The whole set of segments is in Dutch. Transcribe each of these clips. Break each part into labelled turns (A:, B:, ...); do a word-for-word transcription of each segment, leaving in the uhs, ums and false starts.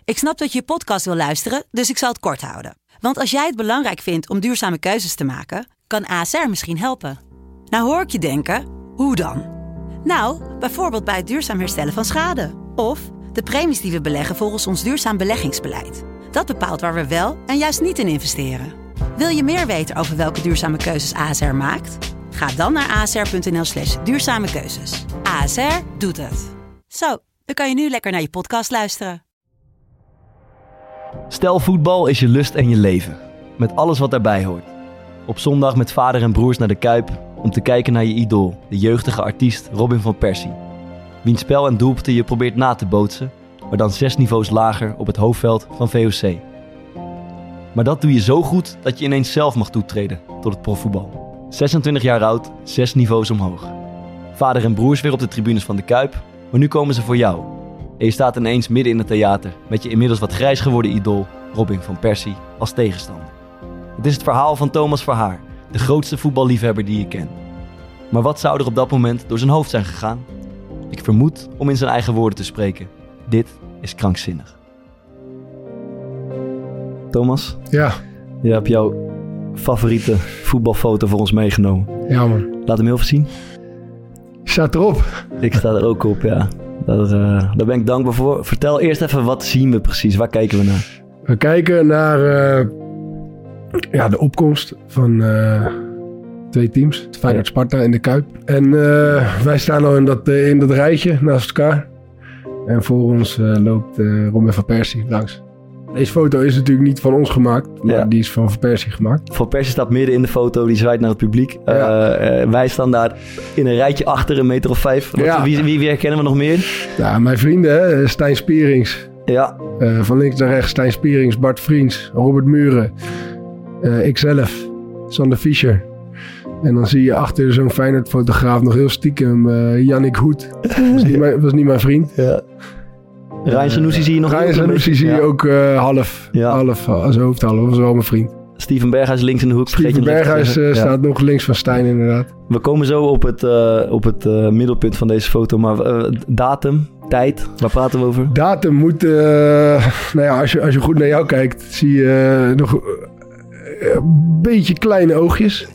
A: Ik snap dat je je podcast wil luisteren, dus ik zal het kort houden. Want als jij het belangrijk vindt om duurzame keuzes te maken, kan A S R misschien helpen. Nou hoor ik je denken, hoe dan? Nou, bijvoorbeeld bij het duurzaam herstellen van schade. Of de premies die we beleggen volgens ons duurzaam beleggingsbeleid. Dat bepaalt waar we wel en juist niet in investeren. Wil je meer weten over welke duurzame keuzes A S R maakt? Ga dan naar asr.nl slash duurzame keuzes. A S R doet het. Zo, dan kan je nu lekker naar je podcast luisteren.
B: Stel voetbal is je lust en je leven. Met alles wat daarbij hoort. Op zondag met vader en broers naar de Kuip om te kijken naar je idool, de jeugdige artiest Robin van Persie. Wiens spel en doelpunten je probeert na te bootsen, maar dan zes niveaus lager op het hoofdveld van V O C. Maar dat doe je zo goed dat je ineens zelf mag toetreden tot het profvoetbal. zesentwintig jaar oud, zes niveaus omhoog. Vader en broers weer op de tribunes van de Kuip, maar nu komen ze voor jou. En je staat ineens midden in het theater met je inmiddels wat grijs geworden idool Robin van Persie als tegenstander. Het is het verhaal van Thomas Verhaar, de grootste voetballiefhebber die je kent. Maar wat zou er op dat moment door zijn hoofd zijn gegaan? Ik vermoed om in zijn eigen woorden te spreken. Dit is krankzinnig. Thomas?
C: Ja.
B: Je hebt jouw favoriete voetbalfoto voor ons meegenomen.
C: Ja, man.
B: Laat hem heel even zien.
C: Je staat erop.
B: Ik sta er ook op, ja. Daar, uh, daar ben ik dankbaar voor. Vertel eerst even, wat zien we precies? Waar kijken we naar?
C: We kijken naar uh, ja, de opkomst van uh, twee teams. Feyenoord Sparta in de Kuip. En uh, wij staan al in dat, uh, in dat rijtje naast elkaar. En voor ons uh, loopt uh, Robin van Persie langs. Deze foto is natuurlijk niet van ons gemaakt, maar ja. Die is van Van Persie gemaakt.
B: Van Persie staat midden in de foto, die zwaait naar het publiek. Ja. Uh, uh, wij staan daar in een rijtje achter, een meter of vijf. Wat, ja. wie, wie, wie herkennen we nog meer?
C: Ja, mijn vrienden, hè? Stijn Spierings.
B: Ja.
C: Uh, van links naar rechts, Stijn Spierings, Bart Vriends, Robert Muren. Uh, ikzelf, Sander Fischer. En dan zie je achter zo'n Feyenoord-fotograaf nog heel stiekem uh, Yannick Hoed. Was niet mijn, was niet mijn vriend.
B: Ja. Ryan Sanusi zie je nog.
C: Ryan Sanusi zie je ja. ook uh, half, ja. half als hoofdhalf. Dat was wel mijn vriend.
B: Steven Berghuis links in de hoek.
C: Steven Berghuis uh, staat ja. nog links van Stijn inderdaad.
B: We komen zo op het, uh, op het uh, middelpunt van deze foto. Maar uh, datum, tijd, waar praten we over?
C: Datum moet... Uh, nou ja, als je, als je goed naar jou kijkt, zie je uh, nog... Uh, een beetje kleine oogjes.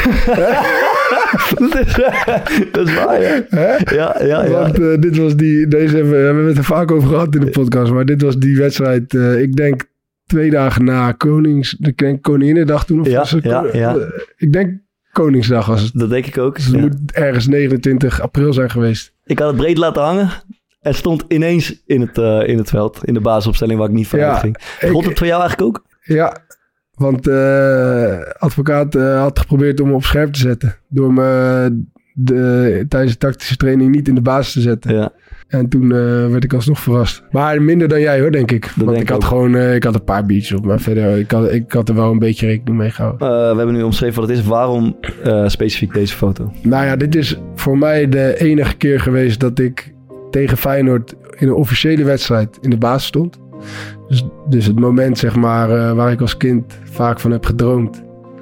B: dat, is, dat is waar, ja. ja, ja, ja.
C: Want uh, dit was die... Deze hebben we, we hebben het er vaak over gehad in de podcast. Maar dit was die wedstrijd... Uh, ik denk twee dagen na Konings... Ik denk Koninginnedag toen. Of
B: ja,
C: was het,
B: ja, ja.
C: Uh, ik denk Koningsdag was het.
B: Dat denk ik ook.
C: Dus het ja. moet ergens negenentwintig april zijn geweest.
B: Ik had het breed laten hangen. En stond ineens in het, uh, in het veld. In de basisopstelling waar ik niet van ja, ging. Gold het voor jou eigenlijk ook?
C: Ja. Want de uh, advocaat uh, had geprobeerd om me op scherp te zetten. Door me de, tijdens de tactische training niet in de basis te zetten. Ja. En toen uh, werd ik alsnog verrast. Maar minder dan jij hoor, denk ik. Dat Want denk ik had ook. gewoon uh, ik had een paar beats op. Maar verder, ik had, ik had er wel een beetje rekening mee gehouden.
B: Uh, we hebben nu omschreven wat het is. Waarom uh, specifiek deze foto?
C: Nou ja, dit is voor mij de enige keer geweest dat ik tegen Feyenoord in een officiële wedstrijd in de basis stond. Dus, dus het moment, zeg maar, uh, waar ik als kind vaak van heb gedroomd.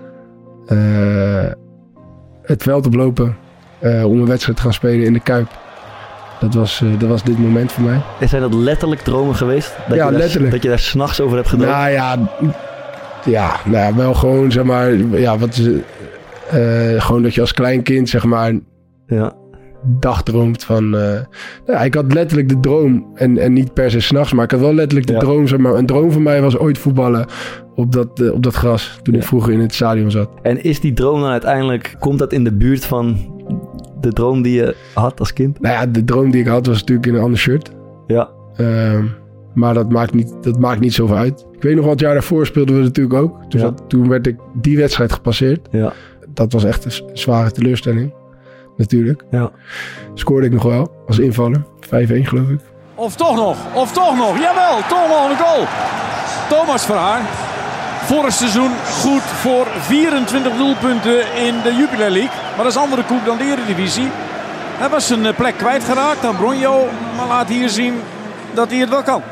C: Uh, het veld oplopen uh, om een wedstrijd te gaan spelen in de Kuip. Dat was, uh, dat was dit moment voor mij.
B: En zijn dat letterlijk dromen geweest? Dat
C: ja,
B: je daar,
C: letterlijk.
B: Dat je daar 's nachts over hebt gedroomd?
C: Nou ja, ja, nou ja wel gewoon, zeg maar, ja, wat is, uh, gewoon dat je als klein kind, zeg maar... Ja. dagdroomt van... Uh, ja, ik had letterlijk de droom, en, en niet per se 's nachts, maar ik had wel letterlijk de ja. droom. Zeg maar, een droom van mij was ooit voetballen op dat, uh, op dat gras, toen ja. ik vroeger in het stadion zat.
B: En is die droom dan uiteindelijk, komt dat in de buurt van de droom die je had als kind?
C: Nou ja, de droom die ik had was natuurlijk in een ander shirt.
B: Ja.
C: Uh, maar dat maakt, niet, dat maakt niet zoveel uit. Ik weet nog, wat jaar daarvoor speelden we natuurlijk ook. Toen, ja. zat, toen werd ik die wedstrijd gepasseerd. Ja. Dat was echt een zware teleurstelling. Natuurlijk. Ja. Scoorde ik nog wel als invaller. vijf-een geloof ik.
D: Of toch nog, of toch nog. Jawel, toch nog een goal. Thomas Verhaar. Vorig seizoen goed voor vierentwintig doelpunten in de Jupiler League. Maar dat is andere koek dan de Eredivisie. Hij was zijn plek kwijtgeraakt aan Bronjo. Maar laat hier zien dat hij het wel kan.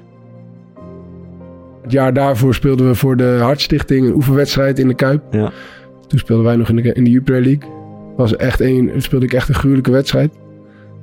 C: Het jaar daarvoor speelden we voor de Hartstichting een oefenwedstrijd in de Kuip. Ja. Toen speelden wij nog in de, in de Jupiler League. Was echt een, speelde ik echt een gruwelijke wedstrijd.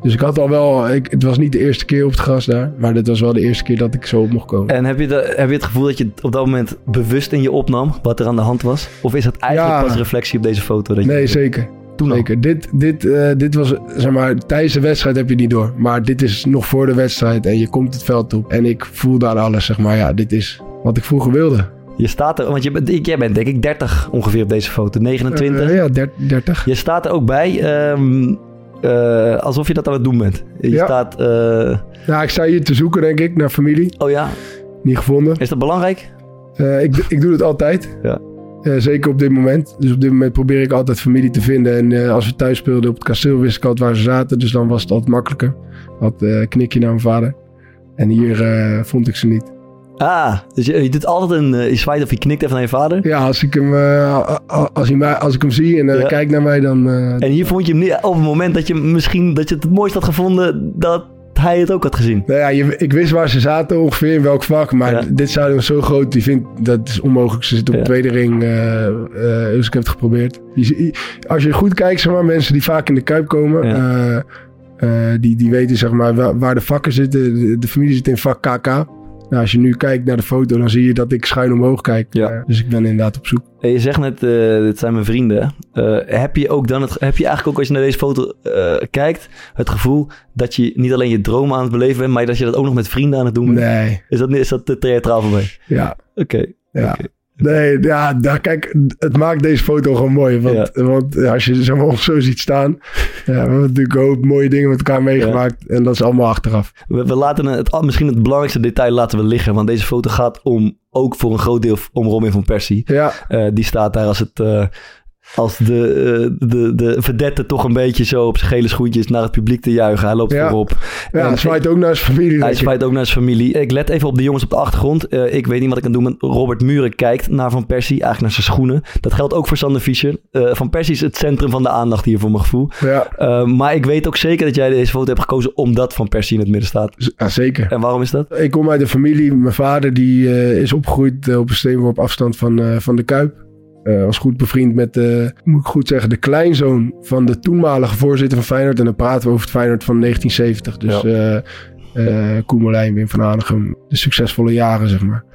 C: Dus ik had al wel... Ik, het was niet de eerste keer op het gras daar. Maar dit was wel de eerste keer dat ik zo op mocht komen.
B: En heb je, de, heb je het gevoel dat je het op dat moment bewust in je opnam... wat er aan de hand was? Of is dat eigenlijk
C: Ja.
B: pas reflectie op deze foto? Dat je
C: Nee, zeker.
B: Toen al?
C: Zeker. Dit, dit, uh, dit was, zeg maar, tijdens de wedstrijd heb je niet door. Maar dit is nog voor de wedstrijd en je komt het veld op. En ik voel daar alles, zeg maar. Ja, dit is wat ik vroeger wilde.
B: Je staat er, want je bent, jij bent denk ik dertig ongeveer op deze foto. negenentwintig.
C: Uh, ja, dertig.
B: Je staat er ook bij um, uh, alsof je dat aan het doen bent. Je
C: Ja.
B: staat... Uh...
C: Ja, ik sta hier te zoeken, denk ik, naar familie.
B: Oh ja?
C: Niet gevonden.
B: Is dat belangrijk?
C: Uh, ik, ik doe het altijd.
B: Ja.
C: Uh, zeker op dit moment. Dus op dit moment probeer ik altijd familie te vinden. En uh, als we thuis speelden op het kasteel, wist ik altijd waar ze zaten. Dus dan was het altijd makkelijker. Had een uh, knikje naar mijn vader. En hier uh, vond ik ze niet.
B: Ah, dus je, je doet altijd een... Uh, je zwaait of je knikt even naar je vader?
C: Ja, als ik hem, uh, als hij mij, als ik hem zie en uh, ja. kijkt naar mij, dan... Uh,
B: en hier vond je hem niet op het moment dat je misschien... dat je het het mooist had gevonden dat hij het ook had gezien.
C: Nou ja, je, ik wist waar ze zaten ongeveer, in welk vak. Maar ja. dit stadion is zo groot, die vindt, dat is onmogelijk. Ze zitten op de ja. tweede ring, uh, uh, dus ik heb het geprobeerd. Je, als je goed kijkt, zeg maar, mensen die vaak in de Kuip komen... Ja. Uh, uh, die, die weten, zeg maar, waar, waar de vakken zitten. De, de familie zit in vak K K. Nou, als je nu kijkt naar de foto, dan zie je dat ik schuin omhoog kijk. Ja. Uh, dus ik ben inderdaad op zoek.
B: Hey, je zegt net, uh, dit zijn mijn vrienden. Uh, heb je ook dan het, heb je eigenlijk ook als je naar deze foto uh, kijkt, het gevoel dat je niet alleen je dromen aan het beleven bent, maar dat je dat ook nog met vrienden aan het doen bent?
C: Nee.
B: Is dat, is dat te theatraal voor mij?
C: Ja.
B: Oké. Okay.
C: Ja.
B: Okay.
C: Nee, ja, daar, kijk, het maakt deze foto gewoon mooi. Want, ja. want ja, als je zeg maar, ons zo ziet staan... Ja, we hebben natuurlijk een hoop mooie dingen met elkaar meegemaakt. Ja. En dat is allemaal achteraf.
B: We, we laten het, misschien het belangrijkste detail laten we liggen. Want deze foto gaat om, ook voor een groot deel om Robin van Persie.
C: Ja.
B: Uh, die staat daar als het... Uh, Als de, uh, de, de vedette toch een beetje zo op zijn gele schoentjes naar het publiek te juichen. Hij loopt
C: ja.
B: voorop.
C: Ja, hij zwaait ook naar zijn familie.
B: Hij zwaait ook naar zijn familie. Ik let even op de jongens op de achtergrond. Uh, ik weet niet wat ik kan doen. Maar Robert Muren kijkt naar Van Persie. Eigenlijk naar zijn schoenen. Dat geldt ook voor Sander Fischer. Uh, Van Persie is het centrum van de aandacht hier voor mijn gevoel.
C: Ja.
B: Uh, maar ik weet ook zeker dat jij deze foto hebt gekozen omdat Van Persie in het midden staat.
C: Ja, zeker.
B: En waarom is dat?
C: Ik kom uit een familie. Mijn vader die uh, is opgegroeid uh, op een steenworp afstand van, uh, van de Kuip. Uh, was goed bevriend met, uh, moet ik goed zeggen, de kleinzoon van de toenmalige voorzitter van Feyenoord. En dan praten we over het Feyenoord van negentien zeventig. Dus ja. uh, uh, Koen Molijn, Wim van Hanegem, de succesvolle jaren, zeg maar.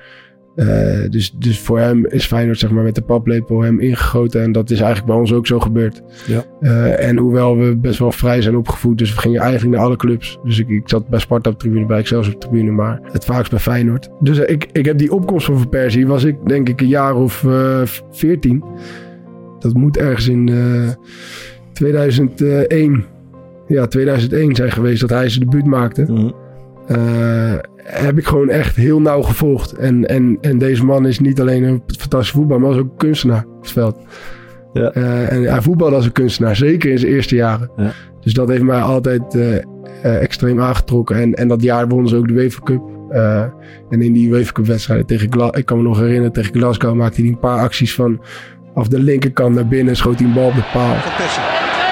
C: Uh, dus, dus voor hem is Feyenoord, zeg maar, met de paplepel hem ingegoten. En dat is eigenlijk bij ons ook zo gebeurd.
B: Ja.
C: Uh, en hoewel we best wel vrij zijn opgevoed, dus we gingen eigenlijk naar alle clubs. Dus ik, ik zat bij Sparta op de tribune, bij Excelsior op de tribune, maar het vaakst bij Feyenoord. Dus uh, ik, ik heb die opkomst van Van Persie, was ik denk ik een jaar of uh, veertien. Dat moet ergens in uh, tweeduizend één, ja, tweeduizend één zijn geweest dat hij zijn debuut maakte. Mm. Uh, heb ik gewoon echt heel nauw gevolgd. En, en, en deze man is niet alleen een fantastische voetballer, maar is ook een kunstenaar op het veld. Ja. Uh, en hij voetbalde als een kunstenaar, zeker in zijn eerste jaren. Ja. Dus dat heeft mij altijd uh, uh, extreem aangetrokken. En, en dat jaar wonnen ze ook de UEFA Cup. Uh, en in die UEFA Cup wedstrijden tegen Gla- ik kan me nog herinneren, tegen Glasgow maakte hij een paar acties van af de linkerkant naar binnen, schoot hij een bal op de paal.
E: Van Persie.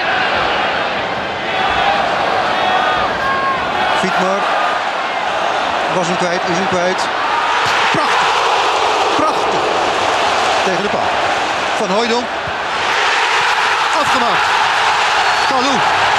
E: Fietmar. Was hem kwijt, is hem kwijt. Prachtig. Prachtig. Tegen de paal. Van Hooijdonk. Afgemaakt. Kalou.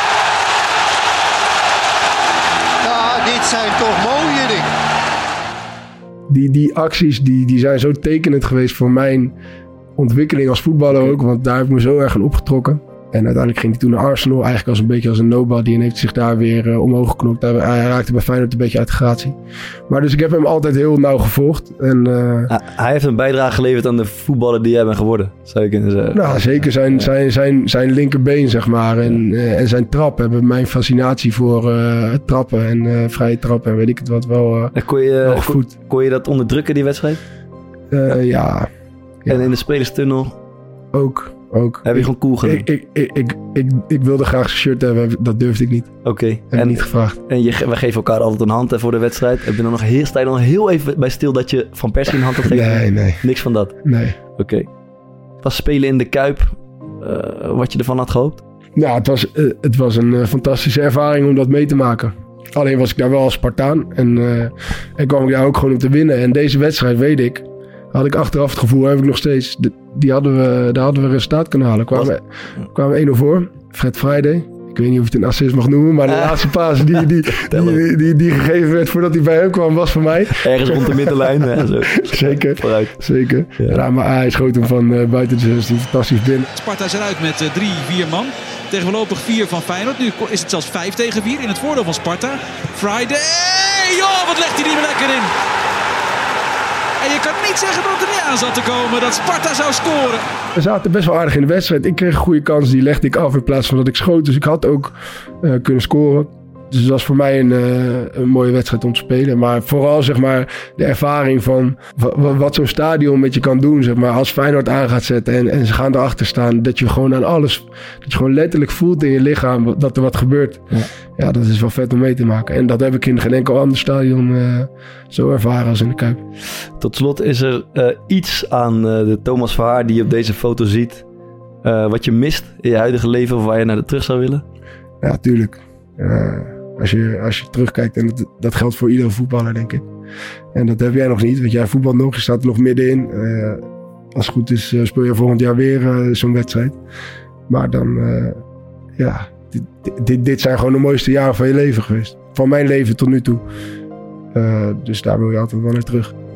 E: Ja, dit zijn toch mooie dingen.
C: Die, die acties die, die zijn zo tekenend geweest voor mijn ontwikkeling als voetballer ook. Want daar heb ik me zo erg aan opgetrokken. En uiteindelijk ging hij toen naar Arsenal. Eigenlijk als een beetje als een nobody. En heeft zich daar weer uh, omhoog geknokt. Hij, hij raakte bij Feyenoord een beetje uit de gratie. Maar dus ik heb hem altijd heel nauw gevolgd. En, uh,
B: ah, hij heeft een bijdrage geleverd aan de voetballer die jij bent geworden. Zou je kunnen zeggen.
C: Nou, zeker zijn, ja. zijn, zijn, zijn linkerbeen, zeg maar. En, uh, en zijn trap hebben mijn fascinatie voor uh, trappen. En uh, vrije trappen. En weet ik het wat wel, uh,
B: en kon je,
C: wel
B: kon, kon je dat onderdrukken, die wedstrijd?
C: Uh, ja, ja.
B: En in de spelerstunnel?
C: Ook. Ook.
B: Heb je
C: ik,
B: gewoon cool gedaan?
C: Ik, ik, ik, ik, ik, ik wilde graag zijn shirt hebben, dat durfde ik niet.
B: Oké. Okay.
C: Heb en niet gevraagd.
B: En je, we geven elkaar altijd een hand hè, voor de wedstrijd. Heb je dan nog heel, sta je dan heel even bij stil dat je Van Persie een hand had gegeven?
C: Nee, nee.
B: Niks van dat?
C: Nee.
B: Oké. Okay. Was spelen in de Kuip uh, wat je ervan had gehoopt?
C: Ja, het was, uh, het was een uh, fantastische ervaring om dat mee te maken. Alleen was ik daar wel als Spartaan. En, uh, en kwam ik daar ook gewoon om te winnen. En deze wedstrijd, weet ik, had ik achteraf het gevoel, heb ik nog steeds, die hadden we, daar hadden we resultaat kunnen halen. Kwamen, kwamen één nul voor, Fred Friday. Ik weet niet of je het een assist mag noemen, maar de uh, laatste paas die, die, die, die, die, die gegeven werd voordat hij bij hem kwam, was voor mij.
B: Ergens rond de middenlijn. Hè, zo.
C: Zeker,
B: Vooruit.
C: zeker. Ja. Ja, maar hij schoot hem van uh, buiten de zestien fantastisch binnen.
F: Sparta is eruit met uh, drie, vier man. Tegen voorlopig vier van Feyenoord. Nu is het zelfs vijf tegen vier in het voordeel van Sparta. Friday! Joh, wat legt hij die er lekker in. En je kan niet zeggen dat het er niet aan zat te komen. Dat Sparta zou scoren.
C: We zaten best wel aardig in de wedstrijd. Ik kreeg een goede kans. Die legde ik af in plaats van dat ik schoot. Dus ik had ook uh, kunnen scoren. Dus dat was voor mij een, uh, een mooie wedstrijd om te spelen. Maar vooral zeg maar, de ervaring van w- wat zo'n stadion met je kan doen. Zeg maar, als Feyenoord aan gaat zetten en, en ze gaan erachter staan. Dat je gewoon aan alles, dat je gewoon letterlijk voelt in je lichaam dat er wat gebeurt. Ja, ja dat is wel vet om mee te maken. En dat heb ik in geen enkel ander stadion uh, zo ervaren als in de Kuip.
B: Tot slot is er uh, iets aan uh, de Thomas Verhaar die je op deze foto ziet. Uh, wat je mist in je huidige leven of waar je naar de terug zou willen?
C: Ja, tuurlijk. Uh, Als je, als je terugkijkt, en dat, dat geldt voor iedere voetballer, denk ik. En dat heb jij nog niet, want jij voetbalt nog, je staat er nog middenin. Uh, als het goed is, uh, speel je volgend jaar weer uh, zo'n wedstrijd. Maar dan, uh, ja, dit, dit, dit zijn gewoon de mooiste jaren van je leven geweest. Van mijn leven tot nu toe. Uh, dus daar wil je altijd wel naar terug.